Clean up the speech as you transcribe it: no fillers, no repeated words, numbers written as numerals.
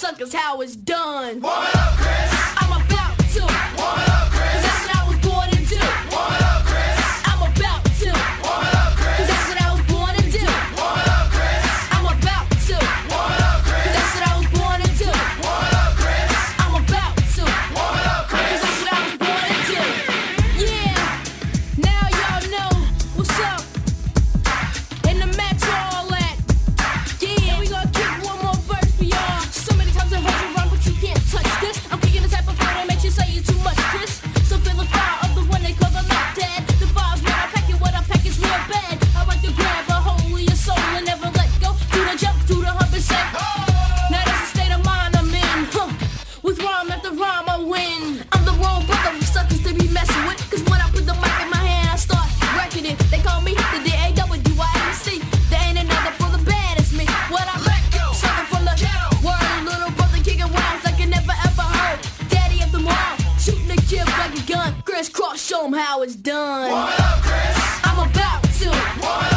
suckers how it's done. Warm it up, Chris. I'm about to. Warm it up, Chris. 'Cause that's what I was born to do. Warm it up, Chris. I'm about to. Warm it up, Chris. 'Cause that's what I was born to do. Warm it up, Chris. I'm about to. Warm it up, Chris. 'Cause that's what I was born to do. Warm it up, Chris. I'm about to. Warm it up, 'Cause Chris. that's what I was born to do. Yeah. Now y'all know what's up. In the Max all that. Yeah. And we gonna kick one more verse for y'all. So many times I heard you run, but you can't touch this. I'm kicking the type of flow that makes you say you too much, Chris. So feel the fire of the one they call the left dad. The fire's when I pack it, what I pack is real bad. I like to grab a hold of your soul and never let go. Do the jump, do the hump and say, now that's the state of mind I'm in. Huh. With rhyme after rhyme I win. I'm the wrong brother for suckers to be messing with. 'Cause when I put the mic in my hand I start wrecking it. They call me the DAWIMC. There ain't another for the bad as me. What I Let go. something from the word. Little brother kicking rhymes like you never ever heard. Daddy of them all, shooting the kid like a gun. Crisscross, show 'em how it's done. Warm it up, Chris. I'm about to. Warm it